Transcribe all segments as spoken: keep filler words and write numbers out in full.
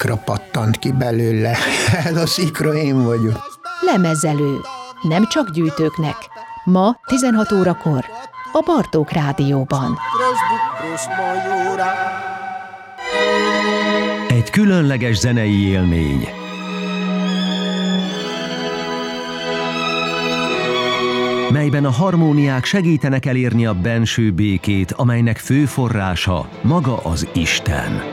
szikra pattant ki belőle. Ez a szikra én vagyok. Lemezelő. Nem csak gyűjtőknek. Ma tizenhat órakor a Bartók Rádióban. Egy különleges zenei élmény. Melyben a harmóniák segítenek elérni a benső békét, amelynek fő forrása maga az Isten.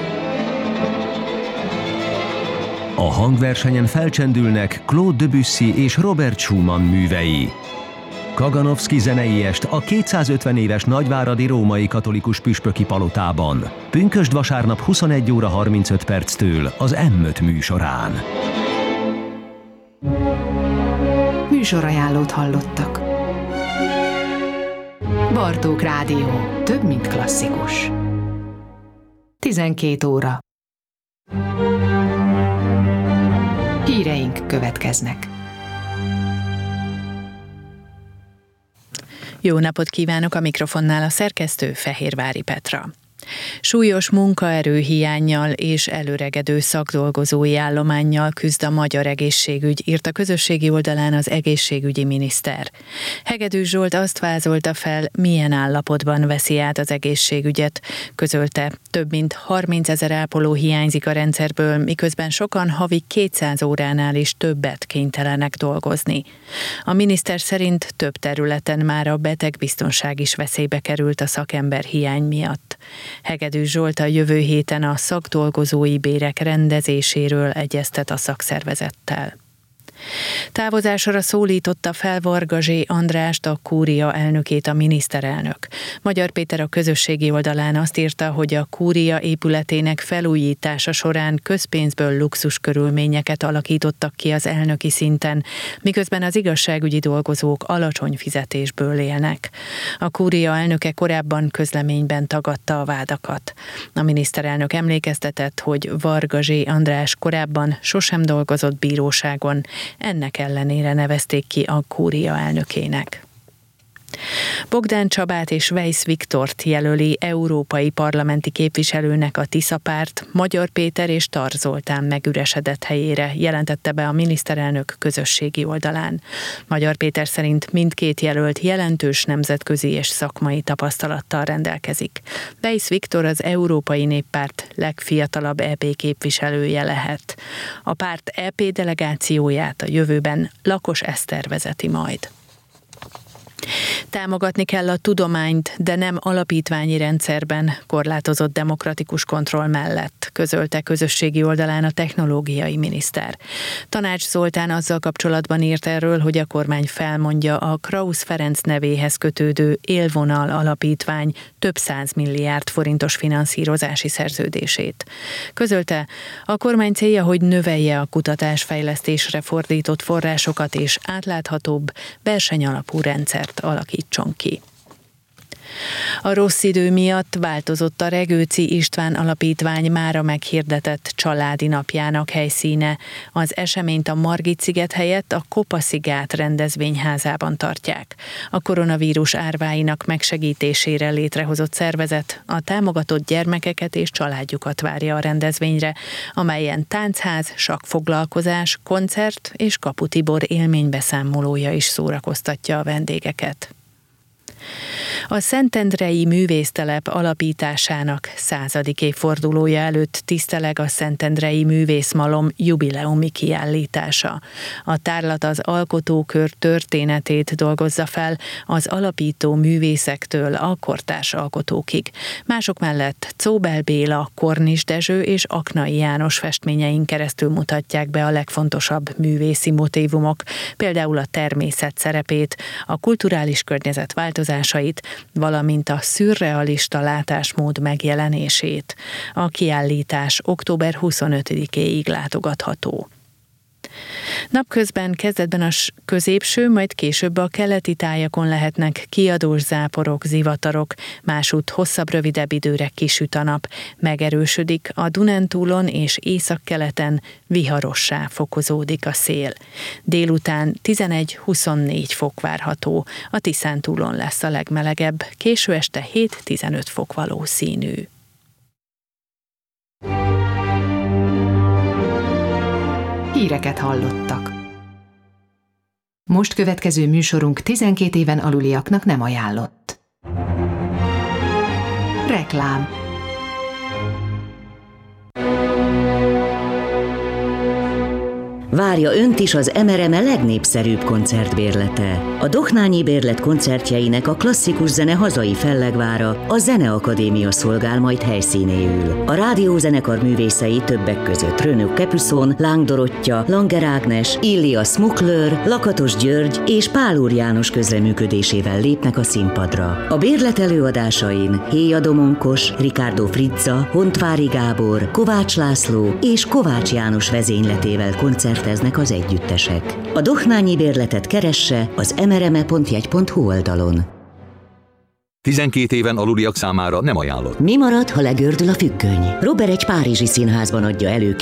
A hangversenyen felcsendülnek Claude Debussy és Robert Schumann művei. Kaganovszky zenei est a kétszázötven éves nagyváradi római katolikus püspöki palotában. Pünkösd vasárnap huszonegy óra harmincöt perctől az em öt műsorán. Műsorajánlót hallottak. Bartók Rádió. Több, mint klasszikus. tizenkét óra. Híreink következnek. Jó napot kívánok, a mikrofonnál a szerkesztő Fehérvári Petra. Súlyos munkaerőhiánnyal és előregedő szakdolgozói állománnyal küzd a magyar egészségügy, írt a közösségi oldalán az egészségügyi miniszter. Hegedűs Zsolt azt vázolta fel, milyen állapotban veszi át az egészségügyet. Közölte, több mint harmincezer ápoló hiányzik a rendszerből, miközben sokan havi kétszáz óránál is többet kénytelenek dolgozni. A miniszter szerint több területen már a betegbiztonság is veszélybe került a szakember hiány miatt. Hegedűs Zsolt a jövő héten a szakdolgozói bérek rendezéséről egyeztet a szakszervezettel. Távozásra szólította fel Varga Zsé Andrást, a Kúria elnökét a miniszterelnök. Magyar Péter a közösségi oldalán azt írta, hogy a Kúria épületének felújítása során közpénzből luxus körülményeket alakítottak ki az elnöki szinten, miközben az igazságügyi dolgozók alacsony fizetésből élnek. A Kúria elnöke korábban közleményben tagadta a vádakat. A miniszterelnök emlékeztetett, hogy Varga Zsé András korábban sosem dolgozott bíróságon, ennek ellenére nevezték ki a Kúria elnökének. Bogdán Csabát és Weisz Viktort jelöli európai parlamenti képviselőnek a Tisza párt, Magyar Péter és Tar Zoltán megüresedett helyére, jelentette be a miniszterelnök közösségi oldalán. Magyar Péter szerint mindkét jelölt jelentős nemzetközi és szakmai tapasztalattal rendelkezik. Weisz Viktor az Európai Néppárt legfiatalabb é pé képviselője lehet. A párt é pé delegációját a jövőben Lakos Eszter vezeti majd. Támogatni kell a tudományt, de nem alapítványi rendszerben, korlátozott demokratikus kontroll mellett, közölte közösségi oldalán a technológiai miniszter. Tanács Zoltán azzal kapcsolatban írt erről, hogy a kormány felmondja a Krausz Ferenc nevéhez kötődő Élvonal alapítvány több száz milliárd forintos finanszírozási szerződését. Közölte, a kormány célja, hogy növelje a kutatásfejlesztésre fordított forrásokat és átláthatóbb, versenyalapú rendszert alakítson ki. A rossz idő miatt változott a Regőci István Alapítvány mára meghirdetett családi napjának helyszíne. Az eseményt a Margit-sziget helyett a Kopaszigát rendezvényházában tartják. A koronavírus árváinak megsegítésére létrehozott szervezet a támogatott gyermekeket és családjukat várja a rendezvényre, amelyen táncház, sakkfoglalkozás, koncert és Kapu Tibor élménybeszámolója is szórakoztatja a vendégeket. A Szentendrei Művésztelep alapításának századik évfordulója előtt tiszteleg a Szentendrei Művészmalom jubileumi kiállítása. A tárlat az alkotókör történetét dolgozza fel az alapító művészektől a kortárs alkotókig. Mások mellett Czóbel Béla, Kornis Dezső és Aknai János festményein keresztül mutatják be a legfontosabb művészi motívumok, például a természet szerepét, a kulturális környezet változásait, valamint a szürrealista látásmód megjelenését. A kiállítás október huszonötödikéig látogatható. Napközben kezdetben a középső, majd később a keleti tájakon lehetnek kiadós záporok, zivatarok, másút hosszabb, rövidebb időre kisüt a nap. Megerősödik a Dunántúlon és északkeleten, viharossá fokozódik a szél. Délután tizenegy-huszonnégy fok várható, a Tiszántúlon lesz a legmelegebb, késő este hét-tizenöt fok valószínű. híreket hallottak. Most következő műsorunk tizenkét éven aluliaknak nem ajánlott. Reklám. Várja önt is az em er em e legnépszerűbb koncertbérlete. A Dohnányi Bérlet koncertjeinek a klasszikus zene hazai fellegvára, a Zeneakadémia szolgál majd helyszínéül. A rádiózenekar művészei többek között Renaud Capuçon, Láng Dorottya, Langer Ágnes, Ilya Smukler, Lakatos György és Pál Úr János közreműködésével lépnek a színpadra. A bérlet előadásain Héja Domonkos, Ricardo Frizza, Hontvári Gábor, Kovács László és Kovács János vezényletével koncert eznek az együttesek. A Dohnányi Bérletet keresse az mrme pont jegy pont hu oldalon. tizenkét éven aluliak számára nem ajánlott. Mi marad, ha legördül a függöny? Robert egy párizsi színházban adja elő